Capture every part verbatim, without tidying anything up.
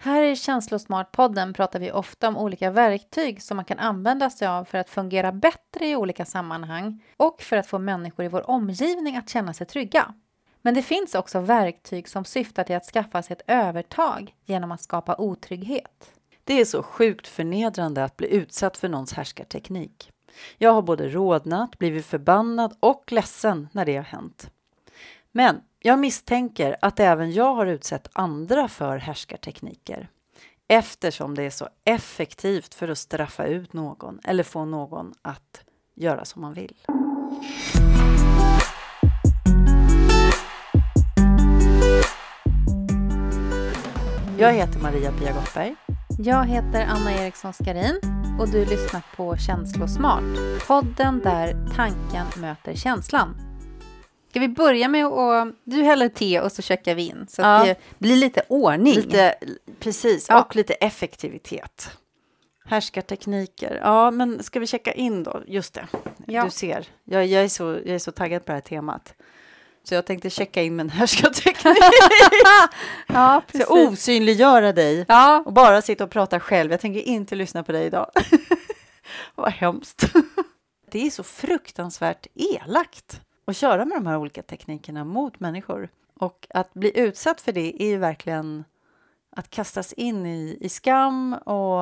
Här i Känslosmart-podden pratar vi ofta om olika verktyg som man kan använda sig av för att fungera bättre i olika sammanhang och för att få människor i vår omgivning att känna sig trygga. Men det finns också verktyg som syftar till att skaffa sig ett övertag genom att skapa otrygghet. Det är så sjukt förnedrande att bli utsatt för någons härskarteknik. Jag har både rodnat, blivit förbannad och ledsen när det har hänt. Men jag misstänker att även jag har utsatt andra för härskartekniker. Eftersom det är så effektivt för att straffa ut någon eller få någon att göra som man vill. Jag heter Maria-Pia Gottberg. Jag heter Anna Eriksson Skarin och du lyssnar på Känslosmart. Podden där tanken möter känslan. Ska vi börja med att du häller te och så checkar vi in så att ja. Det blir lite ordning. Lite, precis, ja. Och lite effektivitet. Härskartekniker. Ja, men ska vi checka in då? Just det. Ja. Du ser, jag, jag, är så, jag är så taggad på det här temat. Så jag tänkte checka in med en härskarteknik. Ja, precis. Så osynliggöra dig. Ja. Och bara sitta och prata själv. Jag tänker inte lyssna på dig idag. Vad hemskt. Det är så fruktansvärt elakt att köra med de här olika teknikerna mot människor. Och att bli utsatt för det är ju verkligen att kastas in i, i skam och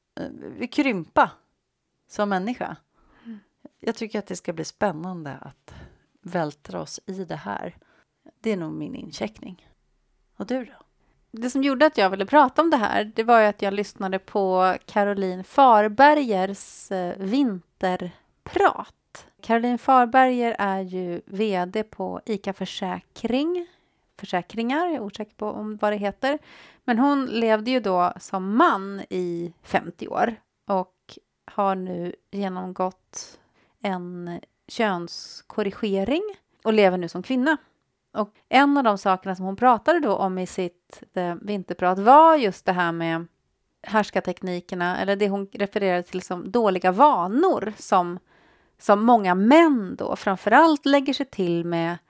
eh, krympa som människa. Mm. Jag tycker att det ska bli spännande att vältra oss i det här. Det är nog min incheckning. Och du då? Det som gjorde att jag ville prata om det här, det var ju att jag lyssnade på Caroline Farbergers eh, vinterprat. Caroline Farberger är ju vd på ICA Försäkring. Försäkringar, jag är osäker på om vad det heter. Men hon levde ju då som man i femtio år. Och har nu genomgått en könskorrigering. Och lever nu som kvinna. Och en av de sakerna som hon pratade då om i sitt eh, vinterprat var just det här med härskarteknikerna. Eller det hon refererade till som dåliga vanor som Som många män då framförallt lägger sig till med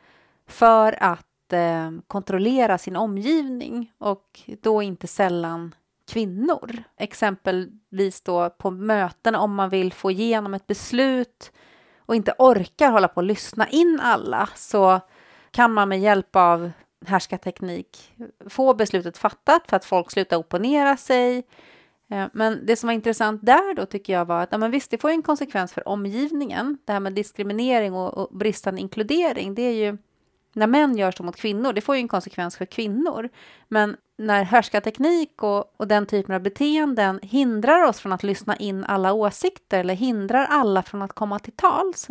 för att eh, kontrollera sin omgivning. Och då inte sällan kvinnor. Exempelvis då på möten om man vill få igenom ett beslut och inte orkar hålla på att lyssna in alla. Så kan man med hjälp av härskarteknik få beslutet fattat för att folk slutar opponera sig. Men det som var intressant där då tycker jag var att ja, men visst, det får ju en konsekvens för omgivningen. Det här med diskriminering och, och bristande inkludering, det är ju när män gör så mot kvinnor, det får ju en konsekvens för kvinnor. Men när härskarteknik och, och den typen av beteenden hindrar oss från att lyssna in alla åsikter eller hindrar alla från att komma till tals,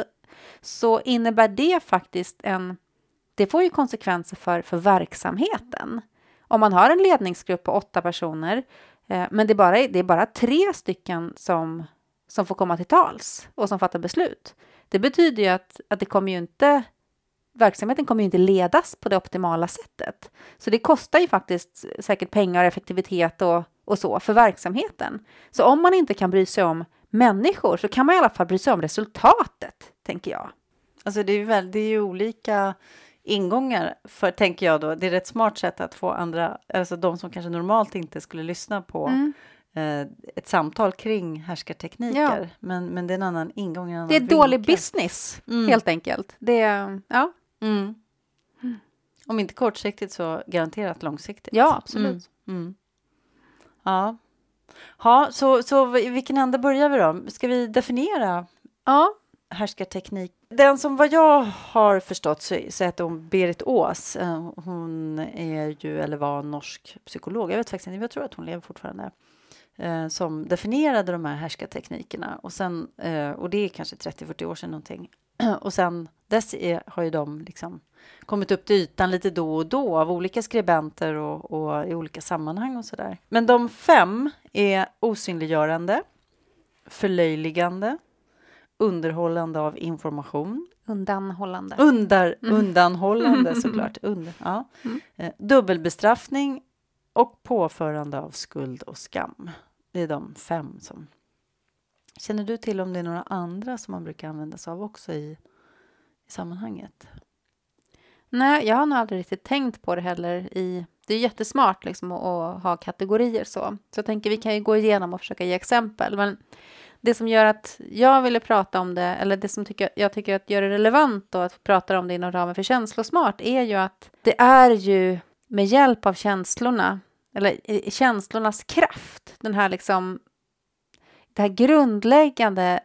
så innebär det faktiskt en, det får ju konsekvenser för, för verksamheten. Om man har en ledningsgrupp på åtta personer, men det är, bara, det är bara tre stycken som, som får komma till tals och som fattar beslut. Det betyder ju att, att det kommer ju inte, verksamheten kommer ju inte ledas på det optimala sättet. Så det kostar ju faktiskt säkert pengar, effektivitet och, och så för verksamheten. Så om man inte kan bry sig om människor så kan man i alla fall bry sig om resultatet, tänker jag. Alltså det är ju, väl, det är ju olika ingångar för, tänker jag då. Det är ett smart sätt att få andra, alltså de som kanske normalt inte skulle lyssna på mm. eh, ett samtal kring härskartekniker. Ja. Men, men det är en annan ingång. En annan det är vinkel. Dålig business, mm. helt enkelt. Det är, ja. Mm. Mm. Om inte kortsiktigt så garanterat långsiktigt. Ja, absolut. Mm. Mm. Ja. Ja, så, så vilken ände börjar vi då? Ska vi definiera ja. härskarteknik? Den som vad jag har förstått så, så heter hon Berit Ås. Hon är ju, eller var norsk psykolog. Jag vet faktiskt inte, jag tror att hon lever fortfarande. Eh, som definierade de här härskarteknikerna. Och, sen, eh, och det är kanske trettio till fyrtio år sedan någonting. Och sen dess är, har ju de liksom kommit upp till ytan lite då och då av olika skribenter och, och i olika sammanhang och sådär. Men de fem är osynliggörande, förlöjligande, underhållande av information. Undanhållande. Under, mm. Undanhållande såklart. Under, ja. mm. eh, dubbelbestraffning och påförande av skuld och skam. Det är de fem som... Känner du till om det är några andra som man brukar använda sig av också i, i sammanhanget? Nej, jag har nog aldrig riktigt tänkt på det heller i, det är jättesmart liksom att, att ha kategorier så. Så jag tänker vi kan ju gå igenom och försöka ge exempel. Men det som gör att jag ville prata om det, eller det som tycker, jag tycker att gör det relevant då, att prata om det inom ramen för känslosmart, är ju att det är ju med hjälp av känslorna, eller känslornas kraft, den här liksom, det här grundläggande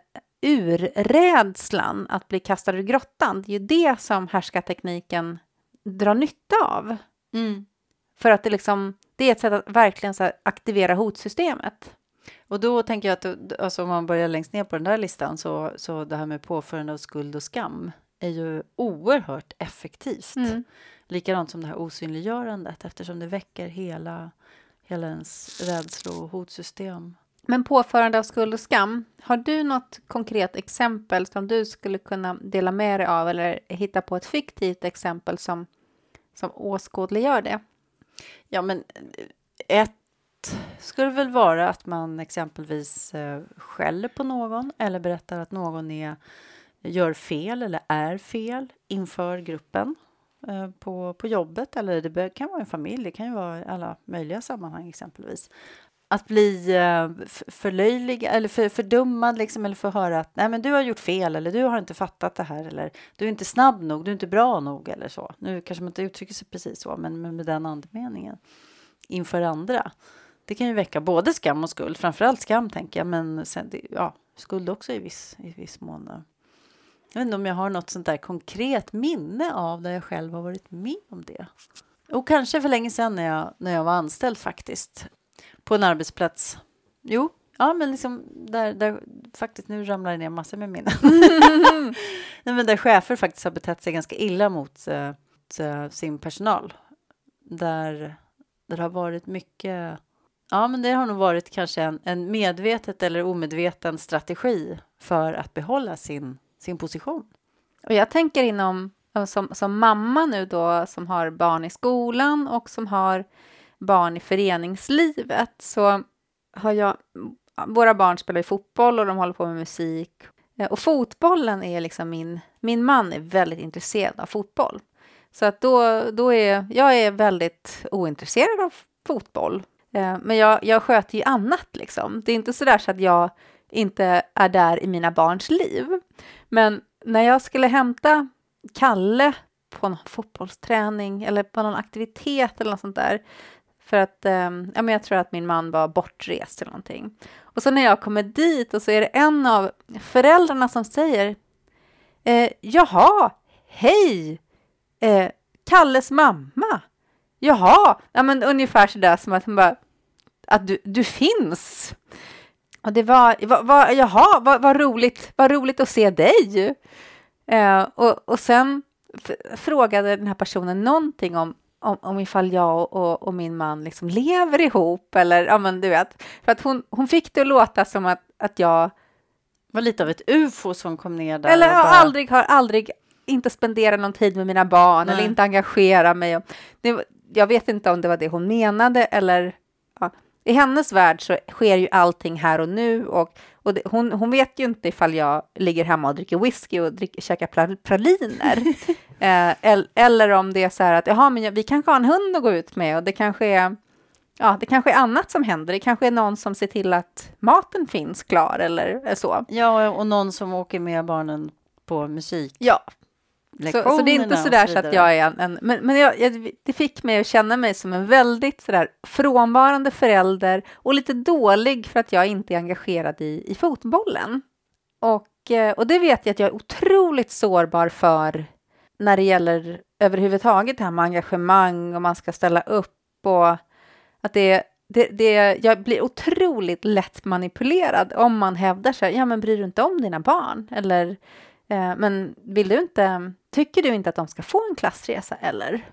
urrädslan att bli kastad ur grottan, det är ju det som härskartekniken drar nytta av. Mm. För att det liksom, det är ett sätt att verkligen så här aktivera hotsystemet. Och då tänker jag att alltså, om man börjar längst ner på den där listan så, så det här med påförande av skuld och skam är ju oerhört effektivt. Mm. Likadant som det här osynliggörandet, eftersom det väcker hela, hela ens rädslo- och hotsystem. Men påförande av skuld och skam, har du något konkret exempel som du skulle kunna dela med dig av, eller hitta på ett fiktivt exempel som, som åskådliggör det? Ja, men ett skulle väl vara att man exempelvis eh, skäller på någon eller berättar att någon är, gör fel eller är fel inför gruppen eh, på, på jobbet, eller det kan vara en familj, det kan ju vara i alla möjliga sammanhang exempelvis. Att bli eh, förlöjlig eller för, fördummad liksom, eller få höra att nej, men du har gjort fel, eller du har inte fattat det här, eller du är inte snabb nog, du är inte bra nog eller så. Nu kanske man inte uttrycker sig precis så, men med, med den andemeningen inför andra. Det kan ju väcka både skam och skuld, framförallt skam tänker jag, men sen, ja, skuld också i viss, i viss mån. Jag vet inte om jag har något sånt där konkret minne av där jag själv har varit med om det. Och kanske för länge sedan när jag, när jag var anställd faktiskt. På en arbetsplats. Jo, ja men liksom där, där faktiskt nu ramlar det ner massor med minnen. Nej, men där chefer faktiskt har betett sig ganska illa mot äh, sin personal. Där, där har varit mycket, ja men det har nog varit kanske en, en medvetet eller omedveten strategi för att behålla sin, sin position. Och jag tänker inom, som, som mamma nu då, som har barn i skolan och som har barn i föreningslivet, så har jag, våra barn spelar i fotboll och de håller på med musik, och fotbollen är liksom min, min man är väldigt intresserad av fotboll, så att då, då är jag är väldigt ointresserad av fotboll, men jag, jag sköter ju annat liksom. Det är inte så där så att jag inte är där i mina barns liv, men när jag skulle hämta Kalle på någon fotbollsträning eller på någon aktivitet eller något sånt där, för att eh, ja, men jag tror att min man var bortrest eller någonting. Och så när jag kommer dit och så är det en av föräldrarna som säger eh, jaha, hej, eh, Kalles mamma. Jaha, ja, men ungefär sådär som att hon bara, att du, du finns. Och det var, var, var jaha, vad, vad roligt, vad roligt att se dig. Eh, och, och sen f- frågade den här personen någonting om Om, om ifall jag och, och min man liksom lever ihop, eller ja men du vet, för att hon, hon fick det att låta som att, att jag var lite av ett U F O som kom ner där. Eller jag bara... aldrig har aldrig inte spenderat någon tid med mina barn. Nej. Eller inte engagera mig. Det, jag vet inte om det var det hon menade, eller ja. I hennes värld så sker ju allting här och nu, och, och det, hon, hon vet ju inte ifall jag ligger hemma och dricker whisky och dricker, käkar praliner. eh, eller, eller om det är så här att jaha, men vi kanske har en hund att gå ut med, och det kanske är, ja, det kanske är annat som händer. Det kanske är någon som ser till att maten finns klar eller så. Ja, och någon som åker med barnen på musik. Ja. Så, så det är inte sådär så, så att jag är en, en men, men jag, jag, det fick mig att känna mig som en väldigt sådär frånvarande förälder, och lite dålig för att jag inte är engagerad i, i fotbollen. Och, och det vet jag att jag är otroligt sårbar för när det gäller överhuvudtaget det här med engagemang, och man ska ställa upp, och att det, det, det jag blir otroligt lätt manipulerad om man hävdar sig, ja men bryr du inte om dina barn, eller men vill du inte, tycker du inte att de ska få en klassresa, eller?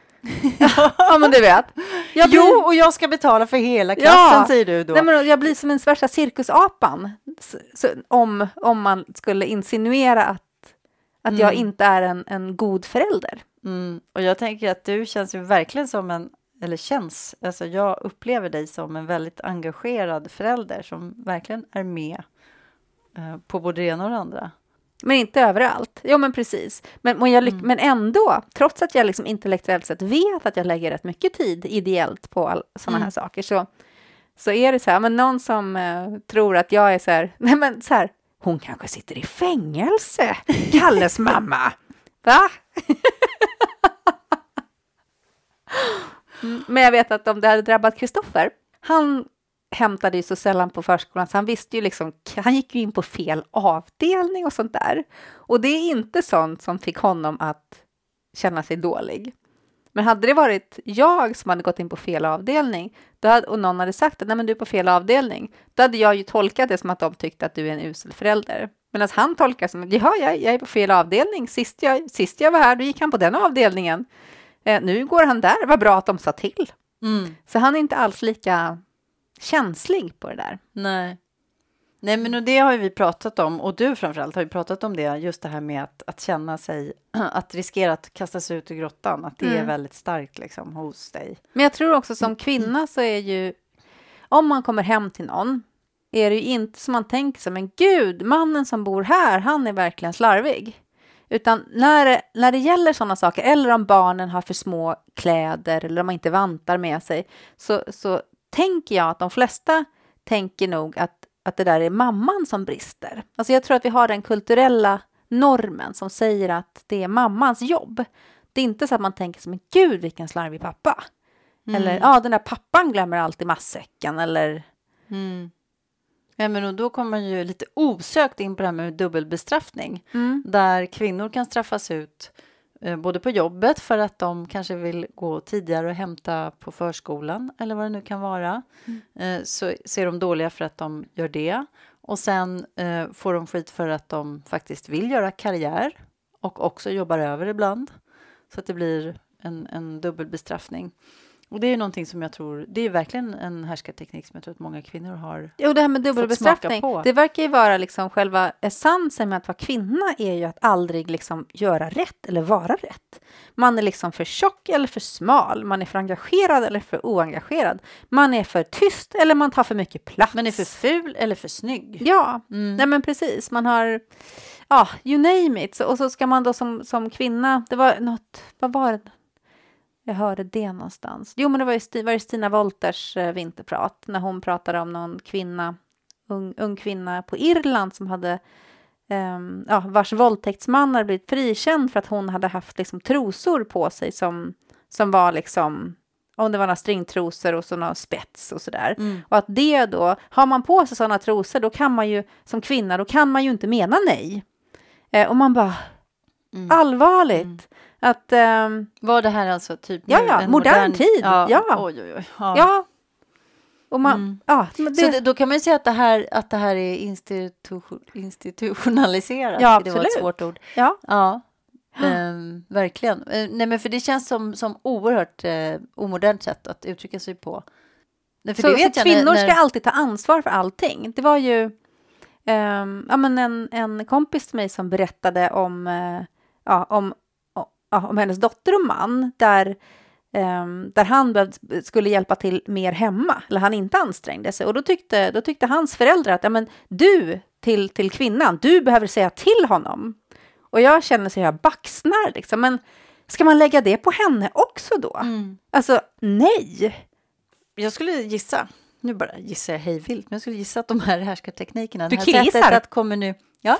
Ja, men du vet. Jag blir... Jo, och jag ska betala för hela klassen, ja, säger du då. Nej, men jag blir som en värsta cirkusapan. Så, så, om, om man skulle insinuera att, att mm. jag inte är en, en god förälder. Mm. Och jag tänker att du känns ju verkligen som en, eller känns, alltså jag upplever dig som en väldigt engagerad förälder som verkligen är med eh, på både det ena och det andra. Men inte överallt. Jo, men precis. Men, men, jag, lyck- Mm. men ändå, trots att jag liksom intellektuellt sett vet att jag lägger rätt mycket tid ideellt på all, sådana Mm. här saker, så, så är det så här, men någon som eh, tror att jag är så här, nej men så här, hon kanske sitter i fängelse, Kalles mamma. Va? Mm, men jag vet att om det hade drabbat Kristoffer, han hämtade ju så sällan på förskolan, så han visste ju liksom, han gick ju in på fel avdelning och sånt där. Och det är inte sånt som fick honom att känna sig dålig. Men hade det varit jag som hade gått in på fel avdelning, då hade, och någon hade sagt att nej men du är på fel avdelning, då hade jag ju tolkat det som att de tyckte att du är en usel förälder. Medan han tolkar som att ja, jag, jag är på fel avdelning. Sist jag, sist jag var här, då gick han på den avdelningen. Eh, nu går han där, vad bra att de sa till. Mm. Så han är inte alls lika känslig på det där. Nej. Nej, men och det har ju vi pratat om, och du framförallt har ju pratat om det, just det här med att, att känna sig, att riskera att kastas ut ur grottan, att det Mm. är väldigt starkt liksom hos dig. Men jag tror också som kvinna så är ju, om man kommer hem till någon, är det ju inte som man tänker sig, men gud, mannen som bor här, han är verkligen slarvig. Utan när det, när det gäller sådana saker, eller om barnen har för små kläder, eller om man inte vantar med sig, så, så tänker jag att de flesta tänker nog att, att det där är mamman som brister. Alltså jag tror att vi har den kulturella normen som säger att det är mammans jobb. Det är inte så att man tänker som, men gud vilken slarvig pappa. Mm. Eller, ja den där pappan glömmer alltid matsäcken, eller... Mm. Ja, men och då kommer man ju lite osökt in på det här med dubbelbestraffning. Mm. Där kvinnor kan straffas ut eh, både på jobbet för att de kanske vill gå tidigare och hämta på förskolan eller vad det nu kan vara. Mm. Eh, så ser de dåliga för att de gör det. Och sen eh, får de skit för att de faktiskt vill göra karriär och också jobbar över ibland. Så att det blir en, en dubbelbestraffning. Och det är ju någonting som jag tror, det är verkligen en härskarteknik som jag tror att många kvinnor har. Jo, det här med dubbelbestraffning, på. det verkar ju vara liksom själva essensen med att vara kvinna är ju att aldrig liksom göra rätt eller vara rätt. Man är liksom för tjock eller för smal, man är för engagerad eller för oengagerad. Man är för tyst eller man tar för mycket plats. Man är för ful eller för snygg. Ja, Mm. nej men precis. Man har, ja, you name it. Så, och så ska man då som, som kvinna, det var något, vad var det? Jag hörde det någonstans. Jo, men det var ju Sti, var det Stina Wolters eh, vinterprat. När hon pratade om någon kvinna, ung, ung kvinna på Irland som hade, ehm, ja, vars våldtäktsman hade blivit frikänd för att hon hade haft liksom trosor på sig som, som var liksom, om det var några stringtrosor och så några spets och sådär. Mm. Och att det då, har man på sig sådana trosor, då kan man ju, som kvinna, då kan man ju inte mena nej. Eh, och man bara, Mm. allvarligt. Mm. Att, ehm, Var det här alltså typ Ja, nu ja, en modern tid. Ja. Ja. Oj, oj, oj. Ja. ja. Och man, Mm. ja. men Det, Så det, då kan man ju säga att det här, att det här är institu, institutionaliserat. Ja, Det var ett absolut. svårt ord. ja. Ja, ehm, verkligen. Eh, nej, men för det känns som, som oerhört eh, omodernt sätt att uttrycka sig på. Nej, för Så, det vet så jag kvinnor när, när... ska alltid ta ansvar för allting. Det var ju ehm, ja, men en, en kompis till mig som berättade om, eh, ja, om, o- ja, om hennes dotter och man, där, ehm, där han behövde, skulle hjälpa till mer hemma, eller han inte ansträngde sig. Och då tyckte, då tyckte hans föräldrar att ja, men du till, till kvinnan, du behöver säga till honom. Och jag känner så jag baxnar liksom. Men ska man lägga det på henne också då? Mm. Alltså, nej. Jag skulle gissa, nu bara gissar jag hej vilt, men jag skulle gissa att de här härskarteknikerna, Du det här killgissar. sättet att kommer nu... Ja.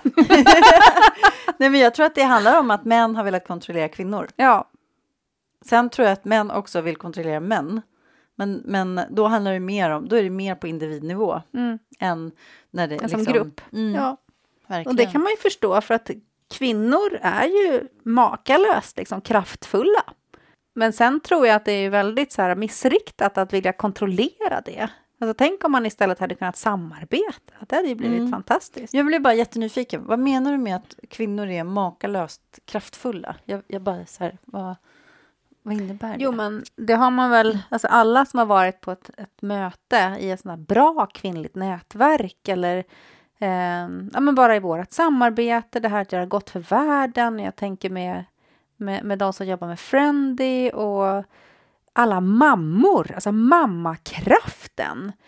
Nej, men jag tror att det handlar om att män har velat kontrollera kvinnor. Ja, Sen tror jag att män också vill kontrollera män. Men, men då handlar det mer om, då är det mer på individnivå mm. än när det än som liksom, grupp. Mm, Ja. verkligen. Och det kan man ju förstå för att kvinnor är ju makalöst liksom kraftfulla. Men sen tror jag att det är väldigt så här missriktat att vilja kontrollera det. Alltså tänk om man istället hade kunnat samarbeta. Det hade ju blivit Mm. fantastiskt. Jag blir bara jättenyfiken. Vad menar du med att kvinnor är makalöst kraftfulla? Jag, jag bara så här, vad, vad innebär det? Jo, men det har man väl, alltså alla som har varit på ett, ett möte i ett sånt här bra kvinnligt nätverk eller eh, ja, men bara i vårt samarbete, det här att göra gott för världen. Jag tänker med, med, med de som jobbar med Friendly och alla mammor, alltså mammakraften.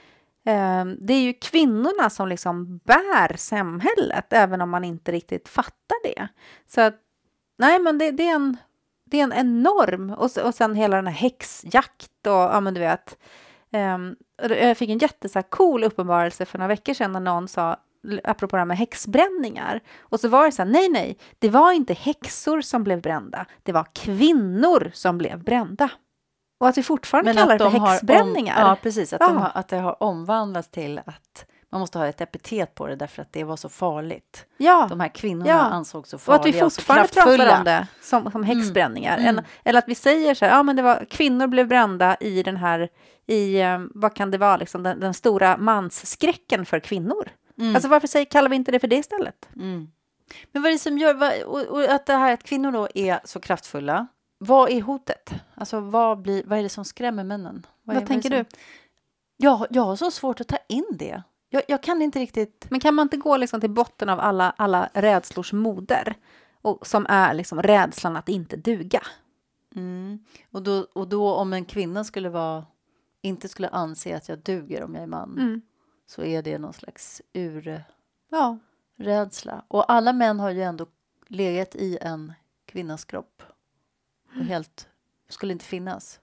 Eh, det är ju kvinnorna som liksom bär samhället, även om man inte riktigt fattar det. Så att, nej men det, det är en det är en enorm, och, och sen hela den här häxjakt och, ja men du vet, um, jag fick en jätte så här cool uppenbarelse för några veckor sedan när någon sa, apropå det här med häxbränningar, och så var det så här, nej nej, det var inte häxor som blev brända, det var kvinnor som blev brända. Och att vi fortfarande Men kallar att det för de har häxbränningar. Om, ja, precis. Att, ja. de har, att det har omvandlats till att man måste ha ett epitet på det därför att det var så farligt. Ja. De här kvinnorna ja. ansågs så farliga och att vi fortfarande pratar om det som, som Mm. häxbränningar. Mm. En, eller att vi säger så här, ja men det var, kvinnor blev brända i den här, i, um, vad kan det vara, liksom, den, den stora mansskräcken för kvinnor. Mm. Alltså varför säger, kallar vi inte det för det istället? Mm. Men vad är det som gör, vad, och, och att det här att kvinnor då är så kraftfulla, vad är hotet? Alltså vad, blir, vad är det som skrämmer männen? Vad, vad är, tänker vad du? Som, jag, jag har så svårt att ta in det. Jag, jag kan inte riktigt... Men kan man inte gå liksom till botten av alla, alla rädslors moder? Och, som är liksom rädslan att inte duga. Mm. Och, då, och då om en kvinna skulle vara, inte skulle anse att jag duger om jag är man, Mm. så är det någon slags urrädsla. Ja. Och alla män har ju ändå legat i en kvinnas kropp. Och helt skulle inte finnas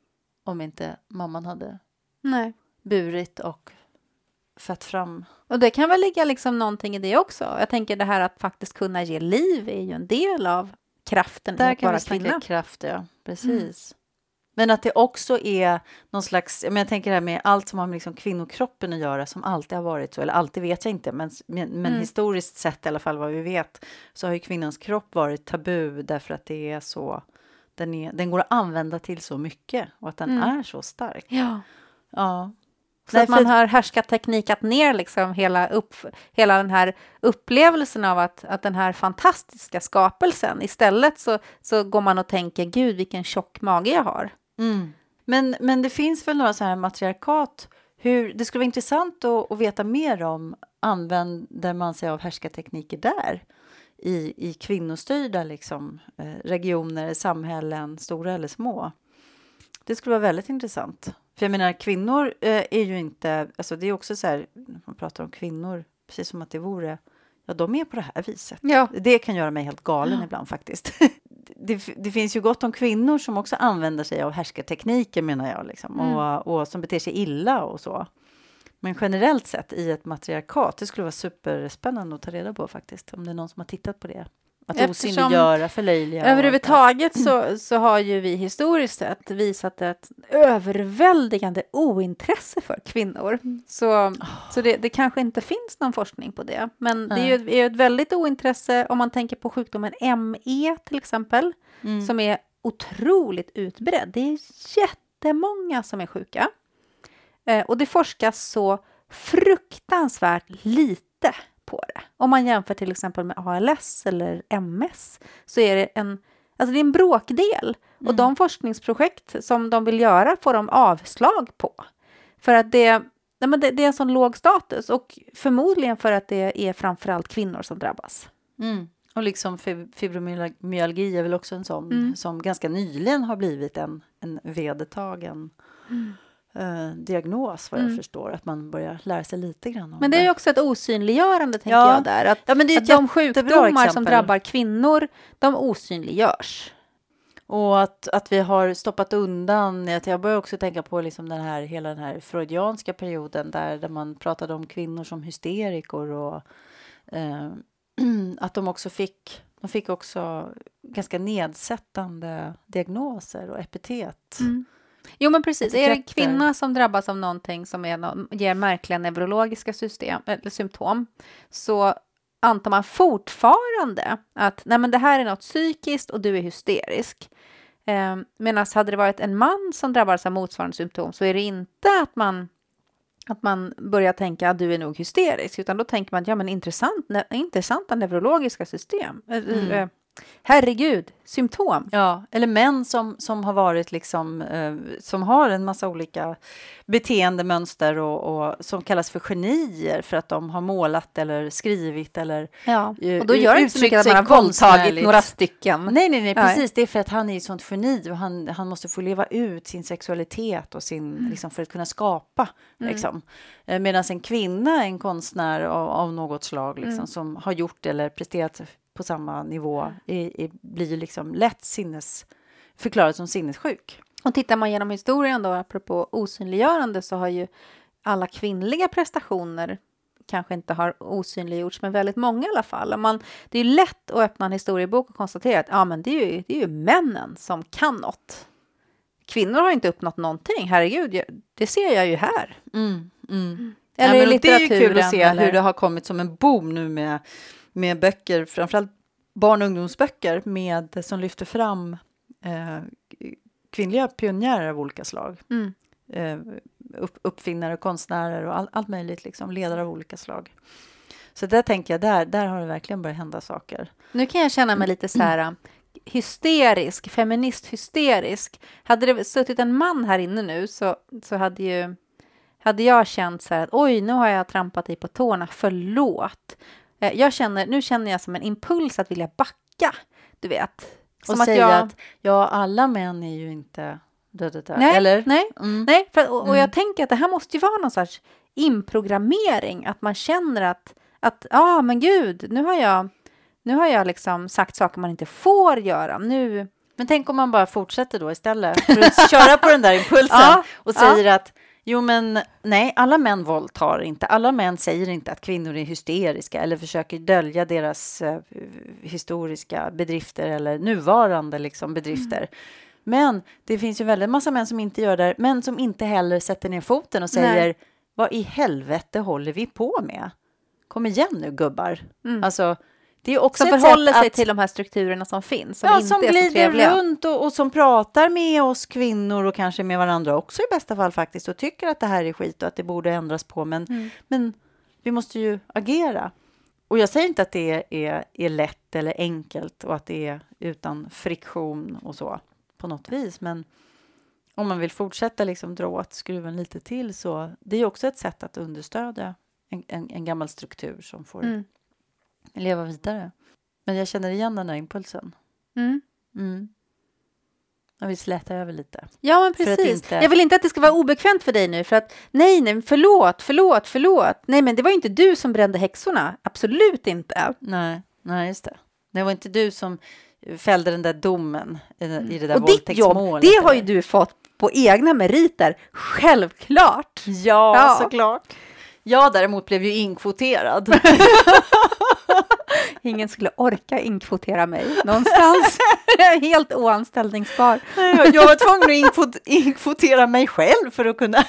om inte mamman hade Nej. burit och fött fram. Och det kan väl ligga liksom någonting i det också. Jag tänker det här att faktiskt kunna ge liv är ju en del av kraften Där i att kan vara vi snacka kvinna. kraft, ja. Precis. Mm. Men att det också är någon slags, men jag tänker det här med allt som har med liksom kvinnokroppen att göra, som alltid har varit så, eller alltid vet jag inte, men, men, men Mm. historiskt sett i alla fall vad vi vet, så har ju kvinnans kropp varit tabu därför att det är så, den, är, den går att använda till så mycket och att den Mm. är så stark. Ja. Ja. Så Nej, att man för... har härskarteknikat ner liksom hela, upp, hela den här upplevelsen av att, att den här fantastiska skapelsen. Istället så, så går man och tänker, gud vilken tjock mage jag har. Mm. Men, men det finns väl några så här matriarkat. Hur, det skulle vara intressant att, att veta mer om, använder man sig av härskartekniker där? I, i kvinnostyrda liksom, eh, regioner, samhällen, stora eller små. Det skulle vara väldigt intressant. För jag menar, kvinnor eh, är ju inte, alltså det är också så här, man pratar om kvinnor, precis som att det vore, ja de är på det här viset. Ja. Det kan göra mig helt galen Ja. ibland faktiskt. det, det finns ju gott om kvinnor som också använder sig av härskartekniker menar jag, liksom, Mm. och, och som beter sig illa och så. Men generellt sett i ett matriarkat, det skulle vara superspännande att ta reda på faktiskt, om det är någon som har tittat på det. Att Eftersom osynliggöra, förlöjliga. Överhuvudtaget så, så har ju vi historiskt sett visat ett överväldigande ointresse för kvinnor. Så, Oh. så det, det kanske inte finns någon forskning på det. Men det är ju Nej. ett, är ett väldigt ointresse om man tänker på sjukdomen M E till exempel. Mm. Som är otroligt utbredd. Det är jättemånga som är sjuka. Eh, och det forskas så fruktansvärt lite på det. Om man jämför till exempel med A L S eller M S så är det en, alltså det är en bråkdel. Mm. Och de forskningsprojekt som de vill göra får de avslag på. För att det, nej men det, det är en sån låg status och förmodligen för att det är framförallt kvinnor som drabbas. Mm. Och liksom fib- fibromyalgi är väl också en sån Mm. som ganska nyligen har blivit en, en vedertagen Mm. eh, diagnos, vad jag Mm. förstår. Att man börjar lära sig lite grann om Men det är ju också ett osynliggörande, tänker Ja. jag där. Att, Ja, men det är att ett de jättebra sjukdomar exempel. som drabbar kvinnor, de osynliggörs. Och att, att vi har stoppat undan, att jag börjar också tänka på liksom den här, hela den här freudianska perioden där, där man pratade om kvinnor som hysterikor och eh, att de också fick, de fick också ganska nedsättande diagnoser och epitet. Mm. Jo men precis, är det en Etiketter. kvinna som drabbas av någonting som är no- ger märkliga neurologiska system, eller symptom så antar man fortfarande att nej men det här är något psykiskt och du är hysterisk. Eh, Medan hade det varit en man som drabbades av motsvarande symptom så är det inte att man att man börjar tänka att du är nog hysterisk, utan då tänker man att ja men intressant, ne- intressanta neurologiska system, Mm. eh, Herregud, symptom. Ja, eller män som, som har varit liksom, eh, som har en massa olika beteendemönster och, och som kallas för genier för att de har målat eller skrivit eller Ja, eh, och då gör det inte så mycket att man har våldtagit några stycken. Nej, nej, nej, precis. Nej. Det är för att han är ett sånt geni och han, han måste få leva ut sin sexualitet och sin, mm. liksom, för att kunna skapa. Mm. Liksom. Eh, Medan en kvinna, en konstnär av, av något slag liksom, mm. som har gjort eller presterat på samma nivå är, är, blir liksom lätt sinnes, förklarad som sinnessjuk. Och tittar man genom historien då, apropå osynliggörande, så har ju alla kvinnliga prestationer kanske inte har osynliggjorts, men väldigt många i alla fall. Man, det är lätt att öppna en historiebok och konstatera att ja, men det, är ju, det är ju männen som kan något. Kvinnor har inte uppnått någonting, herregud, det ser jag ju här. Mm, mm. Eller ja, i litteraturen. Det är ju kul att se eller... hur det har kommit som en boom nu med med böcker, framförallt barn- och ungdomsböcker med, som lyfter fram eh, kvinnliga pionjärer av olika slag. Mm. Eh, upp, uppfinnare, konstnärer och all, allt möjligt, liksom, ledare av olika slag. Så där tänker jag, där, där har det verkligen börjat hända saker. Nu kan jag känna mig lite så här hysterisk, feminist-hysterisk. Hade det suttit en man här inne nu så, så hade ju hade jag känt så här att oj, nu har jag trampat dig på tårna, förlåt. Jag känner, nu känner jag som en impuls att vilja backa, du vet. Som och att säga jag... att ja, alla män är ju inte döda. Nej, eller? nej, mm. nej för, och, och mm. jag tänker att det här måste ju vara någon sorts inprogrammering. Att man känner att, att ja ah, men gud, nu har jag, nu har jag liksom sagt saker man inte får göra. Nu... Men tänk om man bara fortsätter då istället för att köra på den där impulsen ja, och säger ja. att jo, men nej, alla män våldtar inte. Alla män säger inte att kvinnor är hysteriska eller försöker dölja deras eh, historiska bedrifter eller nuvarande liksom, bedrifter. Mm. Men det finns ju väldigt massa män som inte gör det, men som inte heller sätter ner foten och säger nej. Vad i helvete håller vi på med? Kom igen nu, gubbar. Mm. Alltså, det är också som ett förhåller sig att, till de här strukturerna som finns. Som ja, inte som är glider så trevliga. runt och, och som pratar med oss kvinnor och kanske med varandra också i bästa fall faktiskt och tycker att det här är skit och att det borde ändras på. Men, mm. men vi måste ju agera. Och jag säger inte att det är, är, är lätt eller enkelt och att det är utan friktion och så på något vis. Men om man vill fortsätta liksom dra åt skruven lite till så det är också ett sätt att understödja en, en, en gammal struktur som får mm. leva vidare. Men jag känner igen den här impulsen. Mm. Mm. Jag vill släta över lite. Ja, men precis. Inte... Jag vill inte att det ska vara obekvämt för dig nu. För att, nej, nej, förlåt, förlåt, förlåt. Nej, men det var inte du som brände häxorna. Absolut inte. Nej, nej, just det. Det var inte du som fällde den där domen i, i det där och våldtäktsmålet. Ditt jobb, det har ju du fått på egna meriter. Självklart. Ja, ja. såklart. Jag däremot blev ju inkvoterad. Ingen skulle orka inkvotera mig någonstans. Jag är helt oanställningsbar. Jag var tvungen att inkvot- inkvotera mig själv för att kunna...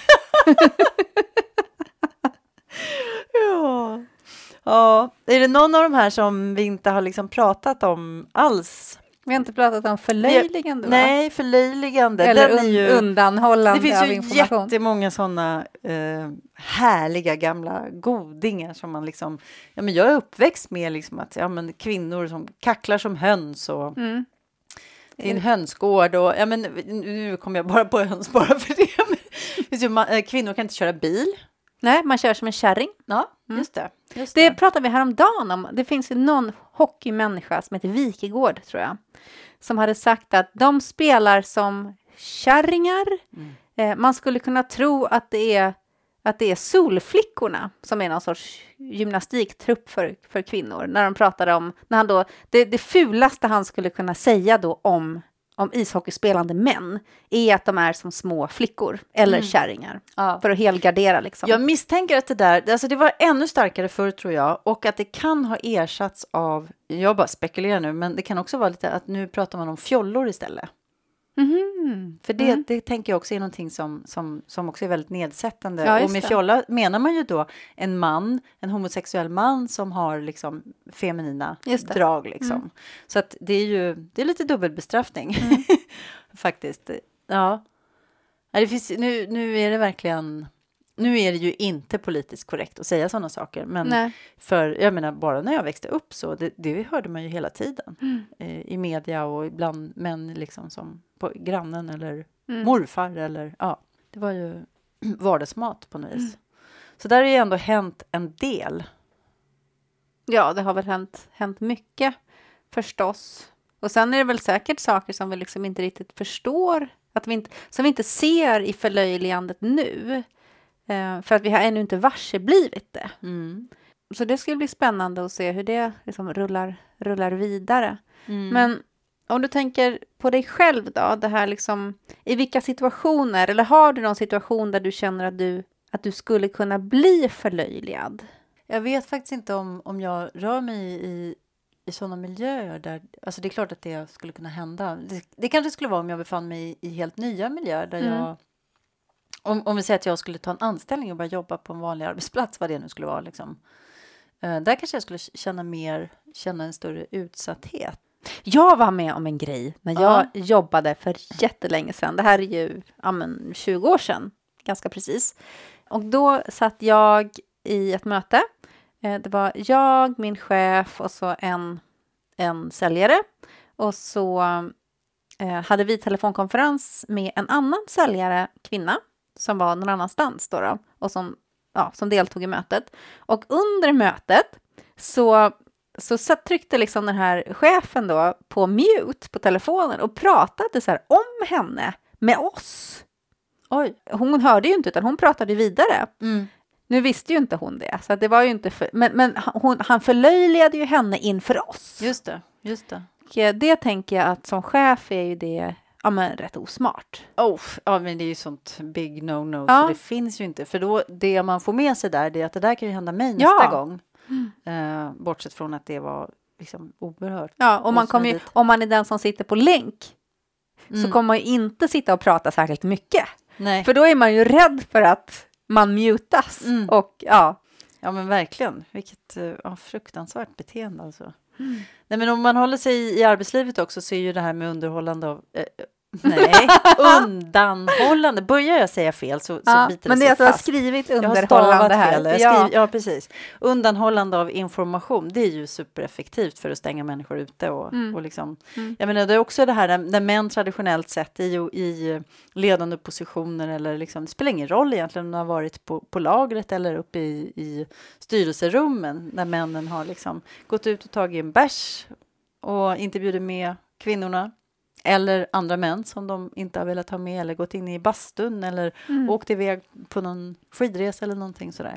ja. ja. Är det någon av de här som vi inte har liksom pratat om alls? Vi har inte pratat om förlöjligande, va? Nej, förlöjligande. Eller Den un- är ju, undanhållande det finns av ju information. jättemånga sådana eh, härliga gamla godingar som man liksom... Ja, men jag är uppväxt med liksom att ja, men kvinnor som kacklar som höns och... Mm. I en hönsgård och... Ja, men nu kommer jag bara på höns bara för det. Men, kvinnor kan inte köra bil. Nej, man kör som en kärring. Ja, just det. Just det. det pratade vi häromdagen om. Det finns ju någon hockeymänniska som heter Wikegård, tror jag. Som hade sagt att de spelar som kärringar. Mm. Eh, man skulle kunna tro att det är att det är solflickorna som är någon sorts gymnastiktrupp för, för kvinnor. När de pratade om, när han då, det, det fulaste han skulle kunna säga då om, om ishockeyspelande män är att de är som små flickor eller mm. kärringar. Ja. För att helgardera liksom. Jag misstänker att det där, alltså det var ännu starkare förr tror jag. Och att det kan ha ersatts av, jag bara spekulerar nu, men det kan också vara lite att nu pratar man om fjollor istället. Mm. För det, mm. det tänker jag också är någonting som, som, som också är väldigt nedsättande. Ja, och med fjolla menar man ju då en man, en homosexuell man som har liksom feminina drag. Liksom. Mm. Så att det är ju det är lite dubbelbestraffning mm. faktiskt. Ja. Det finns, nu, nu är det verkligen... nu är det ju inte politiskt korrekt att säga sådana saker. Men Nej. för, jag menar, bara när jag växte upp så, det, det hörde man ju hela tiden. Mm. Eh, I media och ibland män liksom som på grannen eller Mm. morfar eller, ja. Det var ju vardagsmat på något vis. Mm. Så där har ju ändå hänt en del. Ja, det har väl hänt, hänt mycket förstås. Och sen är det väl säkert saker som vi liksom inte riktigt förstår. Att vi inte, som vi inte ser i förlöjligandet nu. Eh, för att vi har ännu inte varseblivit det. Mm. Så det ska bli spännande att se hur det liksom rullar, rullar vidare. Mm. Men om du tänker på dig själv då. Det här liksom, i vilka situationer, eller har du någon situation där du känner att du, att du skulle kunna bli förlöjligad? Jag vet faktiskt inte om, om jag rör mig i, i sådana miljöer där, alltså det är klart att det skulle kunna hända. Det, det kanske skulle vara om jag befann mig i, i helt nya miljöer där Mm. jag, om, om vi säger att jag skulle ta en anställning och börja jobba på en vanlig arbetsplats, vad det nu skulle vara liksom. Eh, där kanske jag skulle känna mer, känna en större utsatthet. Jag var med om en grej när jag Ja. jobbade för jättelänge sedan. Det här är ju ja, men tjugo år sedan, ganska precis. Och då satt jag i ett möte. Eh, Det var jag, min chef och så en, en säljare. Och så eh, hade vi telefonkonferens med en annan säljare, kvinna, som var någon annanstans då, då och som, ja, som deltog i mötet. Och under mötet så, så satt, tryckte liksom den här chefen då på mute på telefonen och pratade så här om henne med oss. Oj. Hon hörde ju inte utan hon pratade vidare. Mm. Nu visste ju inte hon det, så att det var ju inte för, men, men hon, han förlöjligade ju henne inför oss. Just det, just det. Och det tänker jag att som chef är ju det ja, men rätt osmart. Oh, ja, men det är ju sånt big no-no. Ja. Så det finns ju inte. För då, det man får med sig där, det är att det där kan ju hända mig Ja. nästa gång. Eh, bortsett från att det var liksom oerhört. Ja, och man kommer ju, osmidigt. om man är den som sitter på länk Mm. så kommer man ju inte sitta och prata särskilt mycket. Nej. För då är man ju rädd för att man mutas. Mm. Och ja, Ja, men verkligen. Vilket uh, ja, fruktansvärt beteende alltså. Nej, men om man håller sig i, i arbetslivet också så är ju det här med underhållande av... Eh, nej, undanhållande. Börjar jag säga fel så, så ja biter men det det är sig att du har fast. skrivit Jag har underhållande stavat här. fel. Jag Ja. skriver, ja, precis. Undanhållande av information, det är ju supereffektivt för att stänga människor ute. Och, Mm. och liksom, Mm. jag menar, det är också det här där, där män traditionellt sett i, i ledande positioner eller liksom, det spelar ingen roll egentligen om de har varit på, på lagret eller uppe i, i styrelserummen när männen har liksom gått ut och tagit en bärs och inte bjudit med kvinnorna. Eller andra män som de inte har velat ha med eller gått in i bastun eller Mm. åkt iväg på någon skidresa eller någonting sådär.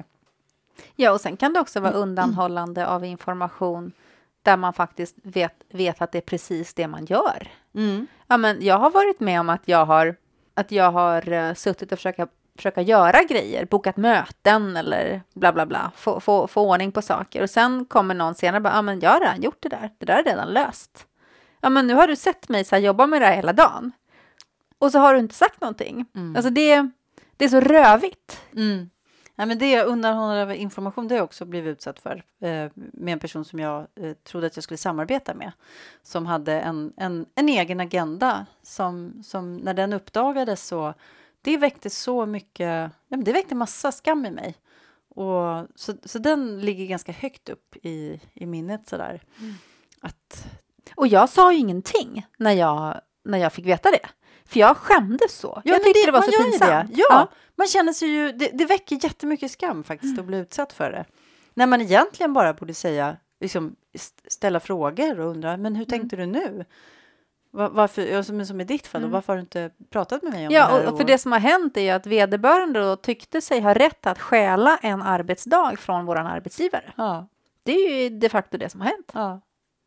Ja, och sen kan det också vara undanhållande av information där man faktiskt vet, vet att det är precis det man gör. Mm. Ja, men jag har varit med om att jag har, att jag har uh, suttit och försöka, försöka göra grejer, bokat möten eller bla bla bla, få, få, få ordning på saker. Och sen kommer någon senare och bara, ja men jag har redan gjort det där, det där är redan löst. Ja men nu har du sett mig så här, jobba med det här hela dagen. Och så har du inte sagt någonting. Mm. Alltså det, det är så rövigt. Mm. Ja, men det undanhållande av information, det har jag också blivit utsatt för eh, med en person som jag eh, trodde att jag skulle samarbeta med. Som hade en, en, en egen agenda som, som när den uppdagades så det väckte så mycket, ja, men det väckte massa skam i mig. Och, så, så den ligger ganska högt upp i, i minnet sådär. Mm. Att, Och jag sa ju ingenting när jag, när jag fick veta det. För jag skämdes så. Ja, jag men tyckte det, det- var man så gör ju pinsamt. det. Ja. man känner sig ju, det, det väcker jättemycket skam faktiskt att bli utsatt för det. När man egentligen bara borde säga, liksom, st- ställa frågor och undra, men hur tänkte du nu? Va- Varför, ja, som, som i ditt fall, då, Mm. varför har du inte pratat med mig om det Ja, här? och, och för det som har hänt är ju att vederbörande då tyckte sig ha rätt att stjäla en arbetsdag från våran arbetsgivare. Ja, Det är ju de facto det som har hänt. ja.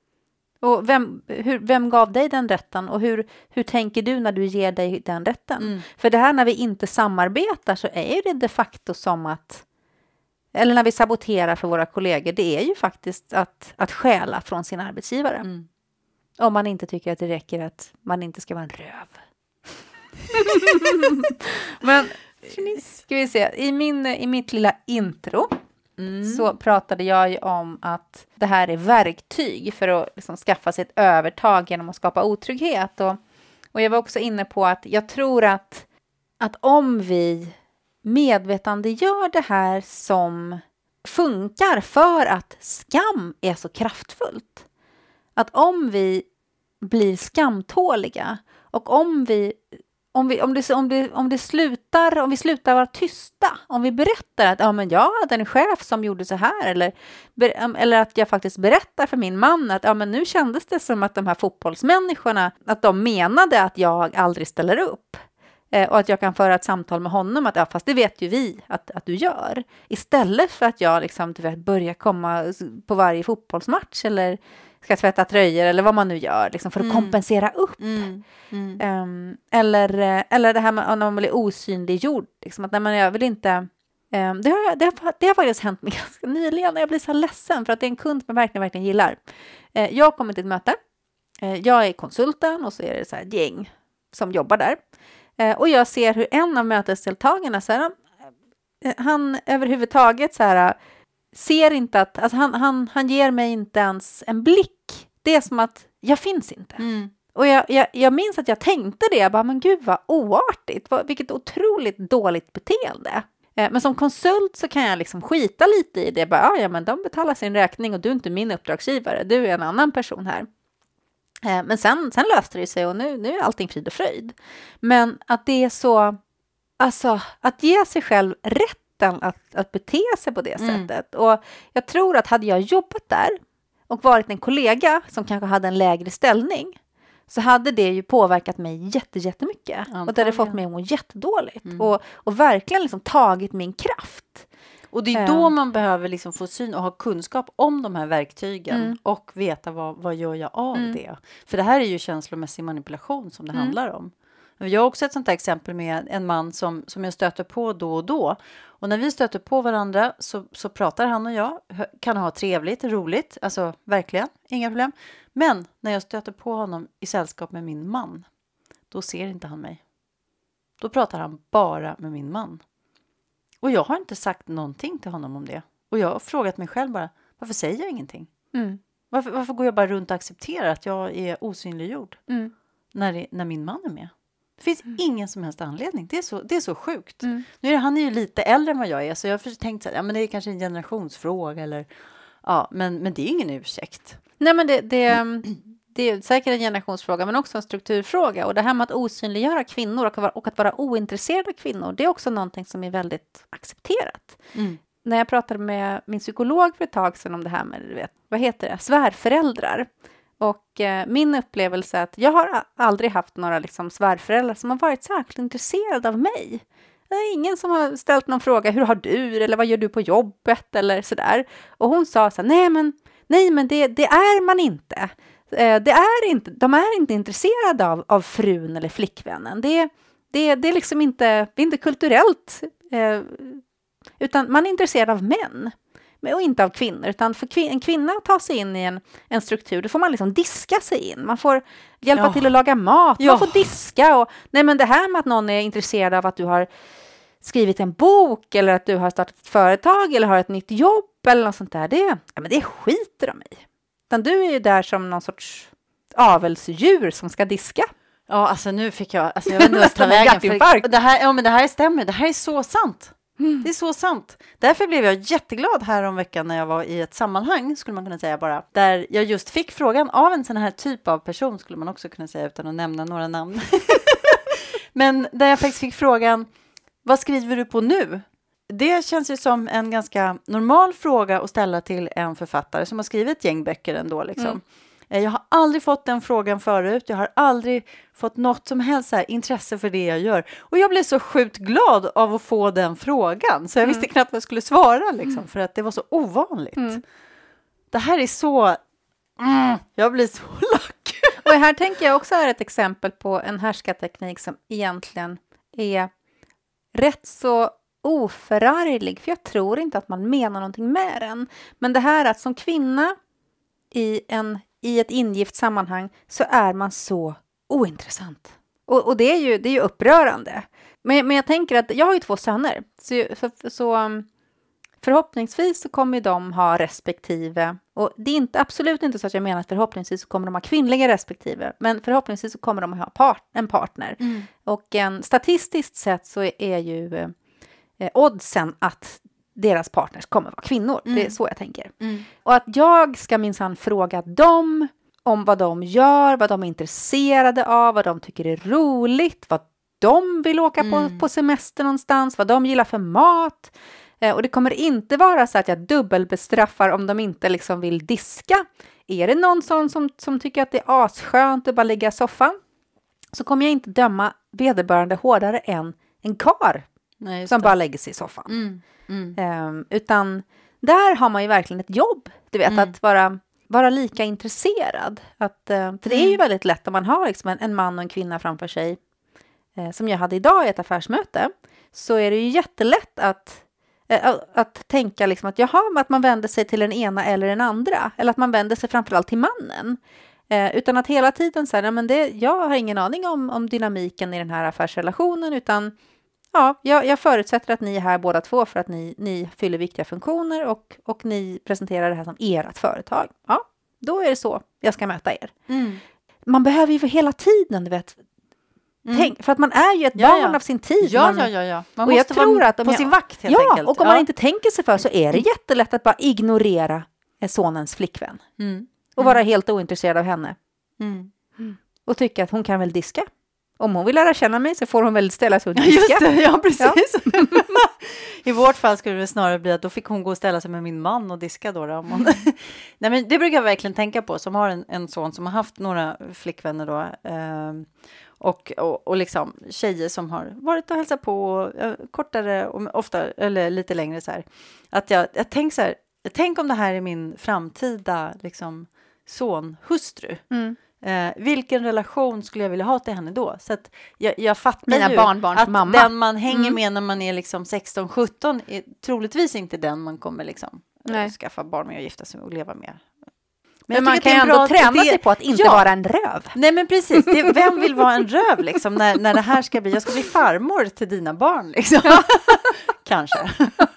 Och vem, hur, vem gav dig den rätten? Och hur, hur tänker du när du ger dig den rätten? Mm. För det här när vi inte samarbetar så är ju det de facto som att, eller när vi saboterar för våra kollegor, det är ju faktiskt att, att stjäla från sin arbetsgivare. Mm. Om man inte tycker att det räcker att man inte ska vara en röv. Men ska vi se, i, min, i mitt lilla intro Mm. så pratade jag ju om att det här är verktyg för att liksom skaffa sig ett övertag genom att skapa otrygghet. Och, och jag var också inne på att jag tror att, att om vi medvetandegör det här som funkar för att skam är så kraftfullt. Att om vi blir skamtåliga och om vi Om, vi, om, det, om, det, om, det slutar, om vi slutar vara tysta, om vi berättar att ja, men jag hade en chef som gjorde så här, eller, eller att jag faktiskt berättar för min man att ja, men nu kändes det som att de här fotbollsmänniskorna, att de menade att jag aldrig ställer upp. Eh, och att jag kan föra ett samtal med honom att ja, fast det vet ju vi att, att du gör. Istället för att jag liksom, du vet, börjar komma på varje fotbollsmatch eller ska tvätta tröjor eller vad man nu gör liksom, för att mm. kompensera upp. Mm. Mm. Um, eller, eller det här med att man blir osynliggjord. Liksom, att när man, jag vill inte... Um, det, har, det, har, det har faktiskt hänt mig ganska nyligen när jag blir så ledsen för att det är en kund som jag verkligen, verkligen gillar. Uh, jag har kommit till ett möte. Uh, jag är konsulten och så är det så här ett gäng som jobbar där. Uh, och jag ser hur en av mötesdeltagarna så här, uh, han överhuvudtaget så här... ser inte att, alltså han, han, han ger mig inte ens en blick. Det är som att jag finns inte. Mm. Och jag, jag, jag minns att jag tänkte det. Jag bara, men gud vad oartigt. Vad, vilket otroligt dåligt beteende. Eh, men som konsult så kan jag liksom skita lite i det. Bara, ah, ja, men de betalar sin räkning och du är inte min uppdragsgivare. Du är en annan person här. Eh, men sen, sen löste det sig och nu, nu är allting frid och fröjd. Men att det är så, alltså att ge sig själv rätt Att, att bete sig på det mm. sättet. Och jag tror att hade jag jobbat där och varit en kollega som kanske hade en lägre ställning så hade det ju påverkat mig jätte, jättemycket. Antagligen. Och det hade fått mig att må jättedåligt. Mm. Och, och verkligen liksom tagit min kraft. Och det är då um. man behöver liksom få syn och ha kunskap om de här verktygen. Mm. Och veta vad, vad gör jag av mm. det. För det här är ju känslomässig manipulation som det mm. handlar om. Jag har också ett sånt här exempel med en man som, som jag stöter på då och då. Och när vi stöter på varandra så, så pratar han och jag. Kan ha trevligt, roligt. Alltså verkligen, inga problem. Men när jag stöter på honom i sällskap med min man. Då ser inte han mig. Då pratar han bara med min man. Och jag har inte sagt någonting till honom om det. Och jag har frågat mig själv bara. Varför säger jag ingenting? Mm. Varför, varför går jag bara runt och accepterar att jag är osynliggjord? Mm. När, det, när min man är med. Det finns mm. ingen som helst anledning. Det är så, det är så sjukt. Mm. Nu är han är ju lite äldre än vad jag är. Så jag har tänkt att ja, men det är kanske en generationsfråga. Eller, ja, men, men det är ingen ursäkt. Nej, men det, det, det är säkert en generationsfråga. Men också en strukturfråga. Och det här med att osynliggöra kvinnor. Och, och att vara ointresserad av kvinnor. Det är också någonting som är väldigt accepterat. Mm. När jag pratade med min psykolog för ett tag sedan om det här med, du vet, vad heter det? Svärföräldrar. Och eh, min upplevelse är att jag har aldrig haft några liksom, svärföräldrar som har varit särskilt intresserade av mig. Det är ingen som har ställt någon fråga, hur har du eller vad gör du på jobbet eller sådär. Och hon sa så här, nej men, nej, men det, det är man inte. Eh, det är inte. De är inte intresserade av, av frun eller flickvännen. Det, det, det är liksom inte, det är inte kulturellt, eh, utan man är intresserad av män. Och inte av kvinnor, utan för kvin- en kvinna att ta sig in i en, en struktur, då får man liksom diska sig in. Man får hjälpa ja. till att laga mat, ja. man får diska. Och, nej, men det här med att någon är intresserad av att du har skrivit en bok eller att du har startat ett företag eller har ett nytt jobb eller något sånt där, det, ja, men det skiter de i. Utan du är ju där som någon sorts avelsdjur som ska diska. Ja, alltså nu fick jag, alltså jag vet inte vad ta vägen. För det här, ja, men det här stämmer, det här är så sant. Mm. Det är så sant. Därför blev jag jätteglad här om veckan när jag var i ett sammanhang, skulle man kunna säga bara, där jag just fick frågan av en sån här typ av person, skulle man också kunna säga utan att nämna några namn. Men där jag faktiskt fick frågan, vad skriver du på nu? Det känns ju som en ganska normal fråga att ställa till en författare som har skrivit ett gäng böcker ändå liksom. Mm. Jag har aldrig fått den frågan förut. Jag har aldrig fått något som helst så här intresse för det jag gör. Och jag blev så sjukt glad av att få den frågan. Så jag visste mm. knappt vad jag skulle svara liksom. Mm. För att det var så ovanligt. Mm. Det här är så... Mm, jag blir så lack. Och här tänker jag också är ett exempel på en härskarteknik som egentligen är rätt så oförarglig. För jag tror inte att man menar någonting med den. Men det här att som kvinna i en... i ett ingift sammanhang så är man så ointressant. Och, och det är ju det är ju upprörande. Men, men jag tänker att jag har ju två söner. Så, så, så förhoppningsvis så kommer de ha respektive. Och det är inte, absolut inte så att jag menar att förhoppningsvis så kommer de ha kvinnliga respektive. Men förhoppningsvis så kommer de ha part, en partner. Mm. Och en, statistiskt sett så är ju eh, oddsen att deras partners kommer vara kvinnor. Mm. Det är så jag tänker. Mm. Och att jag ska minsann fråga dem om vad de gör, vad de är intresserade av, vad de tycker är roligt, vad de vill åka Mm. på, på semester någonstans, vad de gillar för mat. Eh, och det kommer inte vara så att jag dubbelbestraffar om de inte liksom vill diska. Är det någon sån som, som tycker att det är asskönt att bara ligga i soffan, så kommer jag inte döma vederbörande hårdare än en kar Nej, just som det. bara lägger sig i soffan. Mm. Mm. Um, utan där har man ju verkligen ett jobb, du vet, Mm. att vara, vara lika intresserad. Att, uh, för det är ju Mm. väldigt lätt om man har liksom en, en man och en kvinna framför sig, uh, som jag hade idag i ett affärsmöte, så är det ju jättelätt att, uh, att tänka liksom att, jaha, att man vänder sig till den ena eller den andra, eller att man vänder sig framförallt till mannen. Uh, utan att hela tiden säga, men det, jag har ingen aning om, om dynamiken i den här affärsrelationen, utan ja, jag, jag förutsätter att ni är här båda två för att ni, ni fyller viktiga funktioner och, och ni presenterar det här som ert företag. Ja, då är det så jag ska möta er. Mm. Man behöver ju för hela tiden, du vet. Mm. Tänk, för att man är ju ett Ja, barn ja. av sin tid. Ja, man, ja, ja, ja. Man och jag måste tror vara att om på jag, sin vakt helt ja, enkelt. och om ja. man inte tänker sig för så är det jättelätt att bara ignorera sonens flickvän. Mm. Och vara helt ointresserad av henne. Mm. Och tycka att hon kan väl diska. Om hon vill lära känna mig så får hon väl ställa sig och Ja, diska. just det, ja precis. Ja. I vårt fall skulle det snarare bli att då fick hon gå och ställa sig med min man och diska då. då om hon... Nej, men det brukar jag verkligen tänka på, som har en, en son som har haft några flickvänner då. Eh, och, och, och liksom tjejer som har varit och hälsat på eh, kortare och ofta, eller lite längre så här. Att jag, jag tänker så här, tänk om det här är min framtida liksom son, hustru. Mm. Eh, vilken relation skulle jag vilja ha till henne då? Så att jag, jag fattar Mina ju barnbarns att mamma. den man hänger Mm. med när man är liksom sexton sjutton är troligtvis inte den man kommer liksom Nej. skaffa barn med och gifta sig och leva med. Men, jag man tycker kan att ju det är en ändå bra- träna det- sig på att inte Ja. vara en röv. Nej men precis, det, vem vill vara en röv liksom när, när det här ska bli, jag ska bli farmor till dina barn liksom. Kanske.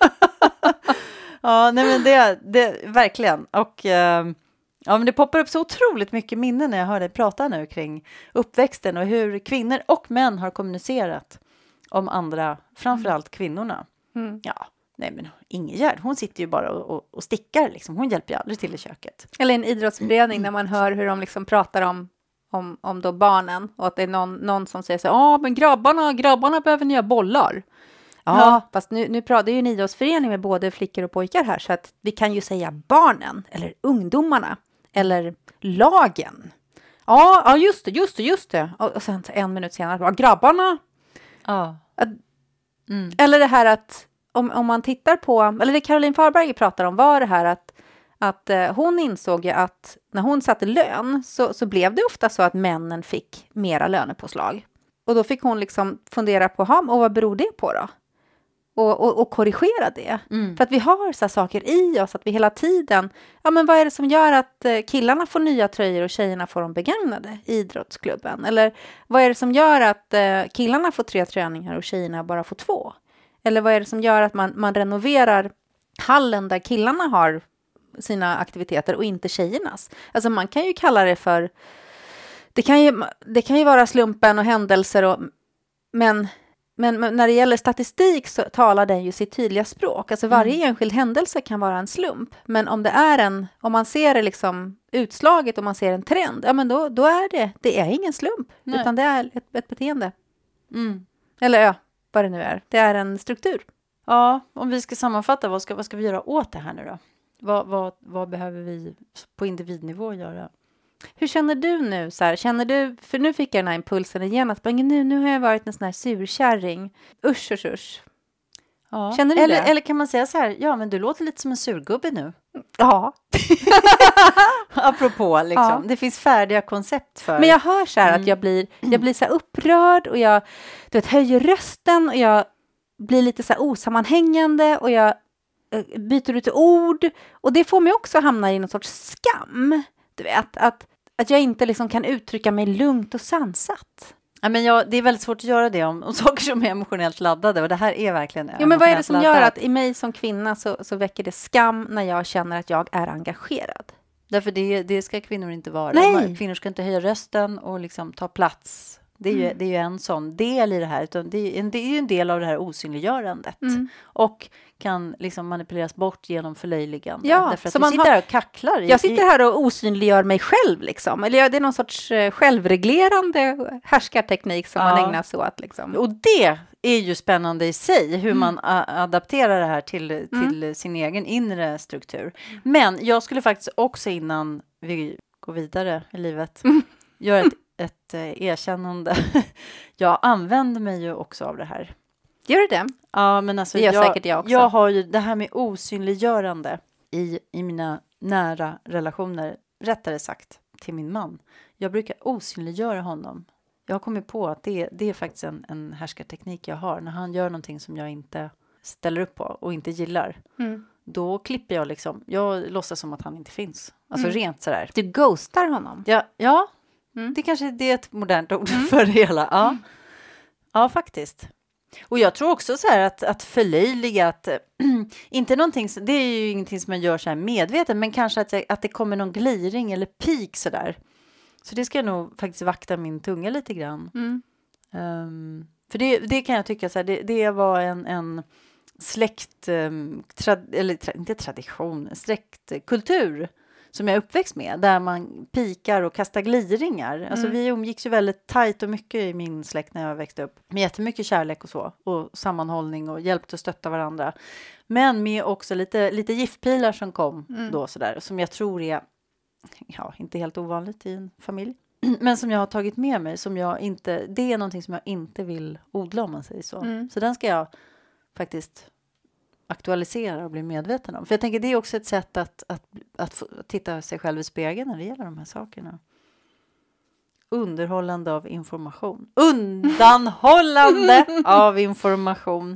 Ja, nej men det, det verkligen. Och eh, ja, men det poppar upp så otroligt mycket minnen när jag hör dig prata nu kring uppväxten och hur kvinnor och män har kommunicerat om andra, framförallt kvinnorna. Mm. Ja, nej men Ingegärd, hon sitter ju bara och, och, och stickar liksom. Hon hjälper ju aldrig till i köket. Eller en idrottsförening när man hör hur de liksom pratar om, om, om då barnen. Och att det är någon, någon som säger så här, ja men grabbarna, grabbarna behöver nya bollar. Ja, Ja. fast nu, nu pratar det är ju en idrottsförening med både flickor och pojkar här. Så att vi kan ju säga barnen, eller ungdomarna, eller lagen. Ja, ja just det, just det, just det. Och, och sen en minut senare, ja, grabbarna. Ja. Att, Mm. Eller det här att om, om man tittar på, eller det Caroline Farberger pratar om var det här att, att eh, hon insåg ju att när hon satte lön så, så blev det ofta så att männen fick mera lönepåslag. Och då fick hon liksom fundera på, ha, och vad beror det på då? Och, och, och korrigera det. Mm. För att vi har så här saker i oss att vi hela tiden, ja men vad är det som gör att eh, killarna får nya tröjor och tjejerna får dem begagnade i idrottsklubben? Eller vad är det som gör att eh, killarna får tre träningar och tjejerna bara får två? Eller vad är det som gör att man, man renoverar hallen där killarna har sina aktiviteter och inte tjejernas? Alltså man kan ju kalla det för, det kan ju, det kan ju vara slumpen och händelser och, men Men, men när det gäller statistik så talar den ju sitt tydliga språk. Alltså varje Mm. enskild händelse kan vara en slump. Men om det är en, om man ser det liksom utslaget och man ser en trend, ja men då, då är det, det är ingen slump. Nej. Utan det är ett, ett beteende. Mm. Eller ja, vad det nu är. Det är en struktur. Ja, om vi ska sammanfatta, vad ska, vad ska vi göra åt det här nu då? Vad, vad, vad behöver vi på individnivå göra? Hur känner du nu? Så här, känner du, för nu fick jag den här impulsen igen att nu, nu har jag varit en sån här surkärring. Usch, usch, usch. Ja. Känner du eller, det? eller kan man säga så här, ja men du låter lite som en surgubbe nu. Ja. Apropå liksom, Ja. det finns färdiga koncept för... Men jag hör så här Mm. att jag blir, jag blir så här upprörd och jag du vet, höjer rösten och jag blir lite så här osammanhängande och jag eh, byter ut ord. Och det får mig också hamna i någon sorts skam. Du vet, att, att jag inte liksom kan uttrycka mig lugnt och sansat. Ja, men jag, det är väldigt svårt att göra det om, om saker som är emotionellt laddade och det här är verkligen Jo, men vad är det som emotionellt gör laddat. att i mig som kvinna så, så väcker det skam när jag känner att jag är engagerad? Därför det, det ska kvinnor inte vara. Nej. Kvinnor ska inte höja rösten och liksom ta plats Det är, ju, mm. det är ju en sån del i det här. Utan det, är en, det är ju en del av det här osynliggörandet. Mm. Och kan liksom manipuleras bort genom förlöjligande. Ja, därför att så du man sitter har, här och kacklar. I, jag sitter här och osynliggör mig själv. Liksom. Eller det är någon sorts självreglerande härskarteknik som ja. man ägnar sig åt. Liksom. Och det är ju spännande i sig. Hur mm. man a- adapterar det här till, till mm. sin egen inre struktur. Men jag skulle faktiskt också innan vi går vidare i livet mm. göra ett ett eh, erkännande. Jag använder mig ju också av det här. Gör du det? Ja, men alltså det gör jag, säkert jag också. Jag har ju det här med osynliggörande i, i mina nära relationer, rättare sagt till min man. Jag brukar osynliggöra honom. Jag har kommit på att det, det är faktiskt en, en härskarteknik jag har. När han gör någonting som jag inte ställer upp på och inte gillar. Mm. Då klipper jag liksom, jag låtsas som att han inte finns. Alltså mm. rent sådär. Du ghostar honom? Ja, ja. Mm. Det kanske det är ett modernt ord mm. för det hela. Ja. Mm. ja, faktiskt. Och jag tror också så här att, att förlöjliga, att inte någonting, det är ju ingenting som man gör så här medvetet, men kanske att, jag, att det kommer någon gliring eller pik så där. Så det ska jag nog faktiskt vakta min tunga lite grann. Mm. Um, för det, det kan jag tycka så här, det, det var en, en släkt, um, trad, eller tra, inte tradition, släktkultur som jag är uppväxt med, där man pikar och kastar gliringar. Mm. Alltså vi umgicks ju väldigt tajt och mycket i min släkt när jag växte upp. Med jättemycket kärlek och så. Och sammanhållning och hjälpte att stötta varandra. Men med också lite, lite giftpilar som kom mm. då sådär. Som jag tror är, ja, inte helt ovanligt i en familj. Men som jag har tagit med mig. Som jag inte, det är någonting som jag inte vill odla, om man säger så. Mm. Så den ska jag faktiskt aktualisera och bli medveten om. För jag tänker det är också ett sätt att, att, att få titta sig själv i spegeln när det gäller de här sakerna. Underhållande av information. Undanhållande av information.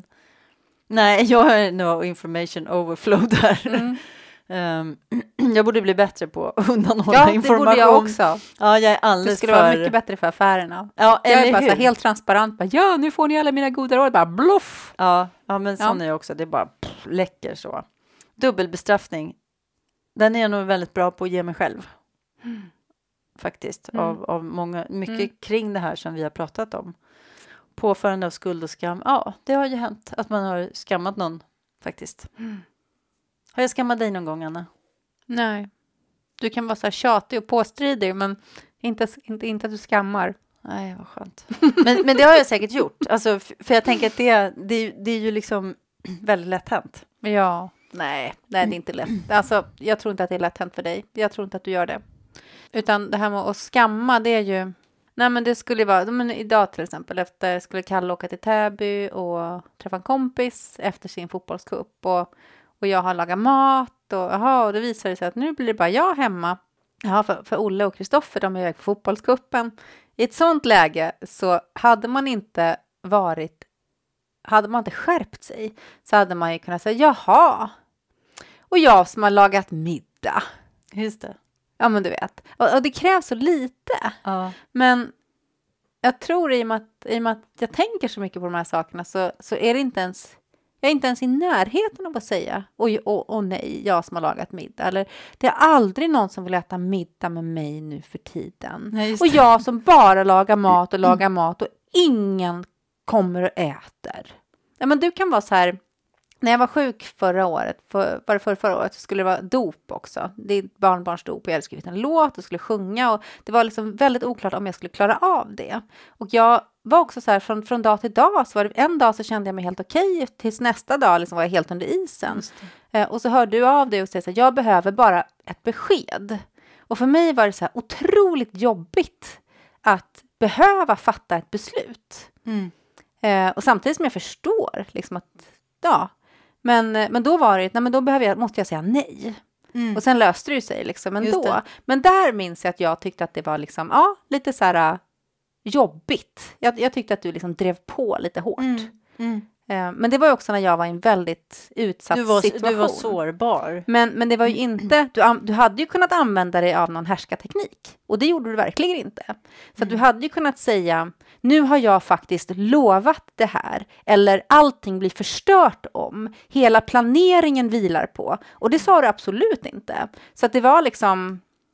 Nej, jag har no information overflow där. Mm. Um, jag borde bli bättre på att undanhålla ja, information. Ja, det borde jag också. Ja, jag är alldeles du skulle för... vara mycket bättre för affärerna. Ja, jag är bara så helt transparent. Bara, ja, nu får ni alla mina goda råd. Bara bluff. Ja, ja men sån ja. är jag också. Det är bara pff, läcker så. Dubbelbestraffning. Den är jag nog väldigt bra på att ge mig själv. Mm. Faktiskt. Mm. Av, av många, mycket mm. kring det här som vi har pratat om. Påförande av skuld och skam. Ja, det har ju hänt att man har skammat någon faktiskt. Mm. Har jag skammat dig någon gång, Anna? Nej. Du kan vara så här tjatig och påstridig, men inte, inte, inte att du skammar. Nej, vad skönt. Men, men det har jag säkert gjort. Alltså, för jag tänker att det, det, det är ju liksom väldigt lätt hänt. Ja, nej, nej, det är inte lätt. Alltså, jag tror inte att det är lätt hänt för dig. Jag tror inte att du gör det. Utan det här med att skamma, det är ju... Nej, men det skulle vara... Men idag till exempel, efter skulle Kalle åka till Täby och träffa en kompis efter sin fotbollscup. Och... Och jag har lagat mat och, aha, och då visar det sig att nu blir det bara jag hemma. Ja, för, för Olle och Kristoffer, de är iväg på fotbollskuppen. I ett sånt läge så hade man inte varit, hade man inte skärpt sig så hade man ju kunnat säga, jaha. Och jag som har lagat middag. Just det. Ja, men du vet. Och, och det krävs så lite. Ja. Men jag tror i och, med att, i och med att jag tänker så mycket på de här sakerna så, så är det inte ens... Jag är inte ens i närheten av att säga oj, och, och nej, jag som har lagat middag. Eller det är aldrig någon som vill äta middag med mig nu för tiden. Nej, och jag som bara lagar mat och lagar mat och ingen kommer och äter. Ja, men du kan vara så här, när jag var sjuk förra året, för, var det förra, förra året, så skulle det vara dop också. Det är barnbarns dop och jag hade skrivit en låt och skulle sjunga. Och det var liksom väldigt oklart om jag skulle klara av det. Och jag var också så här, från, från dag till dag, så var det en dag så kände jag mig helt okej, tills nästa dag liksom var jag helt under isen. Eh, och så hörde du av dig och säger så här, jag behöver bara ett besked. Och för mig var det så här otroligt jobbigt att behöva fatta ett beslut. Mm. Eh, och samtidigt som jag förstår liksom att, ja, men, men då var det, nej men då behöver jag, måste jag säga nej. Mm. Och sen löste det sig liksom ändå. Men där minns jag att jag tyckte att det var liksom, ja, lite så här jobbigt. Jag, jag tyckte att du liksom drev på lite hårt. Mm. Mm. Eh, men det var ju också när jag var i en väldigt utsatt du var, situation. Du var sårbar. Men, men det var ju inte... Du, du hade ju kunnat använda dig av någon härskarteknik. Och det gjorde du verkligen inte. Så mm. du hade ju kunnat säga, nu har jag faktiskt lovat det här. Eller allting blir förstört om. Hela planeringen vilar på. Och det sa du absolut inte. Så att det var liksom...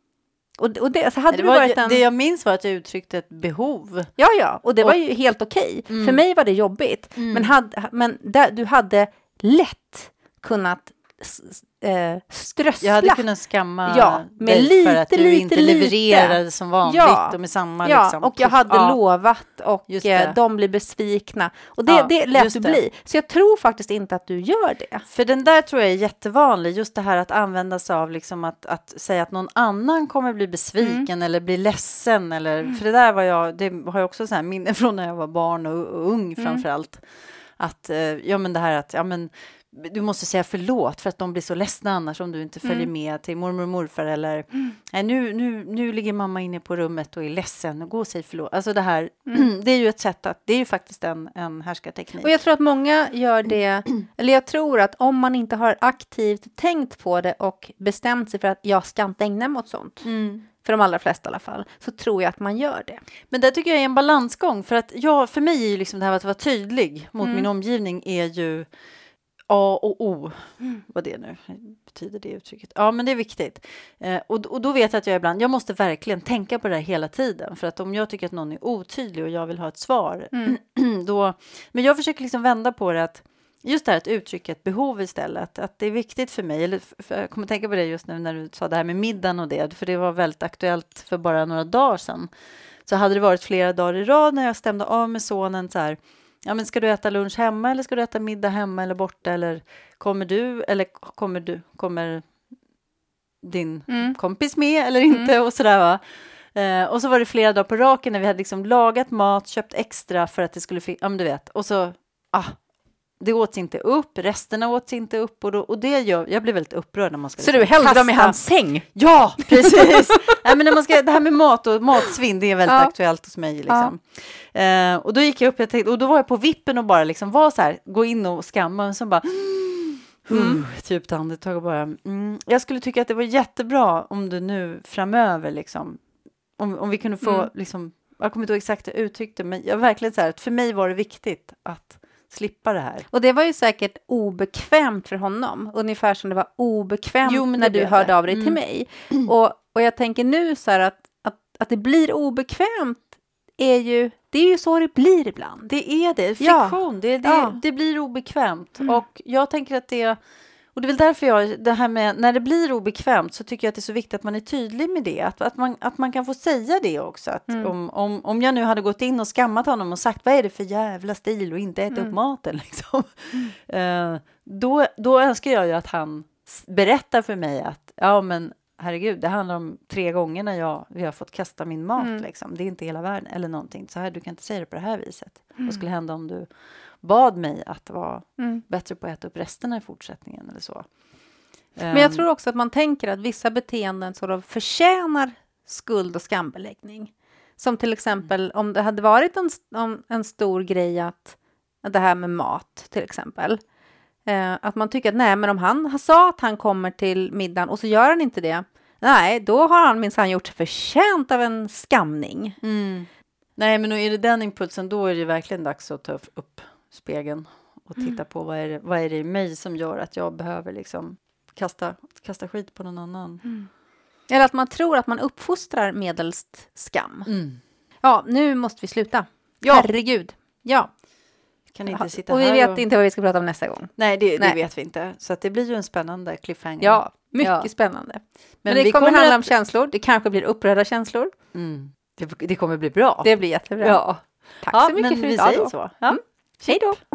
Och, och det, så hade det, det var, varit en... det jag minns var att jag uttryckte ett behov. Ja, ja. Och det och... var ju helt okej. Mm. För mig var det jobbigt. Mm. Men, hade, men där, du hade lätt kunnat äh, strössla. Jag hade kunnat skamma ja, med dig lite, för att du lite, inte lite. levererade som vanligt. Ja, och med samma ja liksom. och jag hade ja. lovat och de blir besvikna. Och det, ja, det lät du bli. Så jag tror faktiskt inte att du gör det. För den där tror jag är jättevanlig. Just det här att använda sig av liksom att, att säga att någon annan kommer bli besviken mm. eller bli ledsen. Eller, mm. För det där var jag, det har jag också så här minne från när jag var barn och, och ung mm. framförallt. Att, ja men det här att, ja men du måste säga förlåt för att de blir så ledsna annars om du inte följer mm. med till mormor och morfar eller mm. nej, nu, nu, nu ligger mamma inne på rummet och är ledsen och gå och säg förlåt. Alltså det här, mm. det är ju ett sätt att, det är ju faktiskt en, en härskarteknik. Och jag tror att många gör det, eller jag tror att om man inte har aktivt tänkt på det och bestämt sig för att jag ska inte ägna mig åt sånt. Mm. För de allra flesta i alla fall, så tror jag att man gör det. Men det tycker jag är en balansgång. För att jag, för mig är ju liksom det här att vara tydlig mot mm. min omgivning är ju A och O. Mm. Vad det nu betyder det uttrycket. Ja, men det är viktigt. Eh, och, och då vet jag att jag ibland, jag måste verkligen tänka på det här hela tiden. För att om jag tycker att någon är otydlig och jag vill ha ett svar. Mm. då, men jag försöker liksom vända på det att just det här att uttrycka ett behov istället. Att det är viktigt för mig. Eller för, jag kommer tänka på det just nu när du sa det här med middagen och det. För det var väldigt aktuellt för bara några dagar sedan. Så hade det varit flera dagar i rad när jag stämde av med sonen så här. Ja, men ska du äta lunch hemma eller ska du äta middag hemma eller borta? Eller kommer du eller kommer du kommer din mm. kompis med eller inte? Mm. Och sådär va. Eh, och så var det flera dagar på raken när vi hade liksom lagat mat, köpt extra för att det skulle finnas, ja men du vet. Och så, ah, det åts inte upp, resterna åts inte upp och, då, och det gör, jag blir väldigt upprörd när man ska... Så liksom du hällde dem i hans säng? Ja, precis! Nej, men när man ska, det här med mat och matsvinn, det är väldigt ja. aktuellt hos mig liksom. Ja. Eh, och då gick jag upp jag tänkte, och då var jag på vippen och bara liksom var så här, gå in och skamma och så bara... Mm. Uh, typ ett andetag och bara... Mm, jag skulle tycka att det var jättebra om du nu framöver liksom... Om, om vi kunde få mm. liksom... Jag kommer inte ihåg exakt hur jag uttryckte, men jag verkligen så här, att för mig var det viktigt att slippa det här. Och det var ju säkert obekvämt för honom. Ungefär som det var obekvämt jo, när du hörde det. av dig mm. till mig. Mm. Och, och jag tänker nu så här att, att, att det blir obekvämt är ju, det är ju så det blir ibland. Det är det, friktion. Ja. Det, det, ja. det blir obekvämt. Mm. Och jag tänker att det, och det är väl därför jag, det här med, när det blir obekvämt så tycker jag att det är så viktigt att man är tydlig med det. Att, att, man, att man kan få säga det också. Att mm. om, om, om jag nu hade gått in och skammat honom och sagt, vad är det för jävla stil och inte äta mm. upp maten liksom. Mm. Uh, då, då önskar jag ju att han berättar för mig att, ja men herregud, det handlar om tre gånger när jag, vi har fått kasta min mat mm. liksom. Det är inte hela världen eller någonting. Så här, du kan inte säga det på det här viset. Mm. Vad skulle hända om du bad mig att vara mm. bättre på att äta upp resterna i fortsättningen eller så. Men jag tror också att man tänker att vissa beteenden sort of förtjänar skuld och skambeläggning. Som till exempel mm. om det hade varit en, om en stor grej att, att det här med mat till exempel. Eh, att man tycker att nej, men om han sa att han kommer till middagen och så gör han inte det. Nej, då har han minsann gjort sig förtjänt av en skamning. Mm. Nej, men är det den impulsen, då är det verkligen dags att ta upp spegeln och titta mm. på vad är, det, vad är det i mig som gör att jag behöver liksom kasta, kasta skit på någon annan. Mm. Eller att man tror att man uppfostrar medelst skam. Mm. Ja, nu måste vi sluta. Ja. Herregud. Ja. Kan inte sitta och vi här vet och... inte vad vi ska prata om nästa gång. Nej, det, det Nej. vet vi inte. Så att det blir ju en spännande cliffhanger. Ja, mycket ja. spännande. Men, Men det vi kommer, kommer handla att... om känslor. Det kanske blir upprörda känslor. Mm. Det, det kommer bli bra. Det blir jättebra. Ja. Tack ja, så mycket men för vi idag säger då. så. Ja. Mm. Hej då.